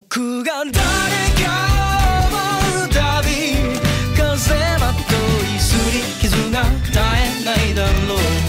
僕が誰かを思うたび風まといすり傷が絶えないだろう